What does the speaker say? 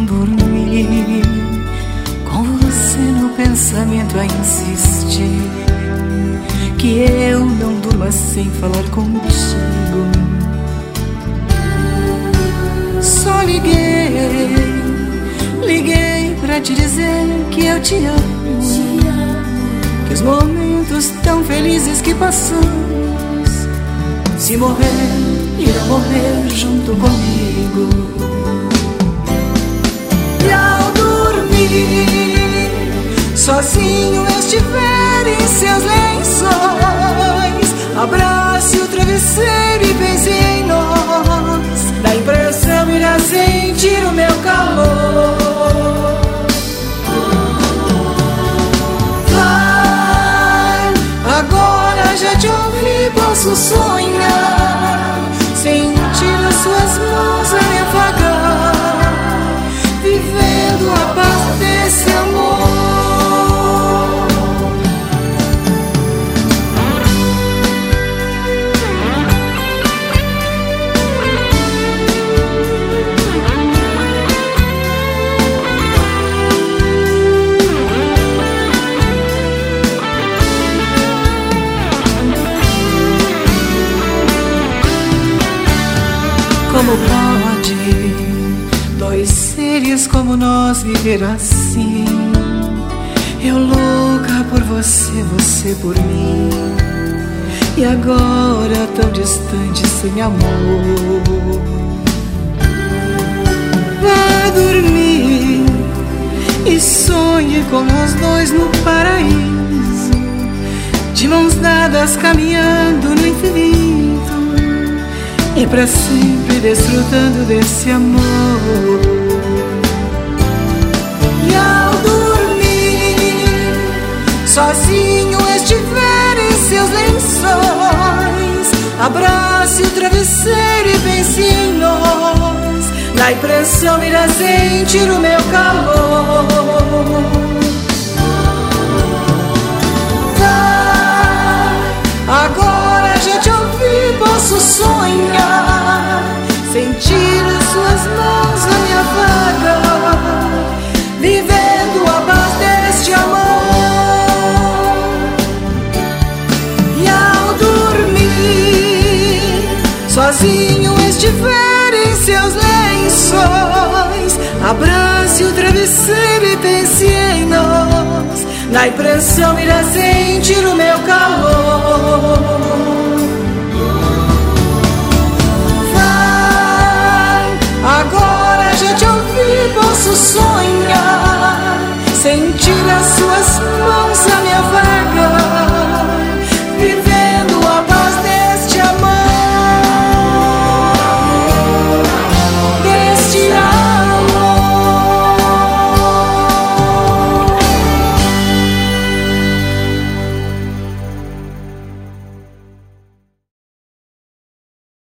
não dormi, com você no pensamento a insistir, que eu não durma sem falar contigo. Só liguei pra te dizer que eu te amo, que os momentos tão felizes que passamos, se morrer, irá morrer junto comigo. E ao dormir, sozinho estiver em seus lençóis, abrace o travesseiro e pense em nós. Dá impressão irá sentir o meu calor. Vai, agora já te ouvi, posso sonhar, sentir as suas mãos a me afagar, vivendo a paz desse amor. Como pode dois seres como nós viver assim? Eu louca por você, você por mim, e agora tão distante sem amor. Vá dormir e sonhe com nós dois no paraíso, de mãos dadas caminhando no infinito, e pra sempre desfrutando desse amor. E ao dormir, sozinho estiver em seus lençóis, abrace o travesseiro e pense em nós. Na impressão irá sentir o meu calor. Vai, agora já te ouvi, posso sonhar, sentir as suas mãos a me afagar, vivendo a paz deste amor. E ao dormir, sozinho estiver em seus lençóis, abrace o travesseiro e pense em nós. Na impressão irá sentir o meu calor. Agora já te ouvi, posso sonhar, sentir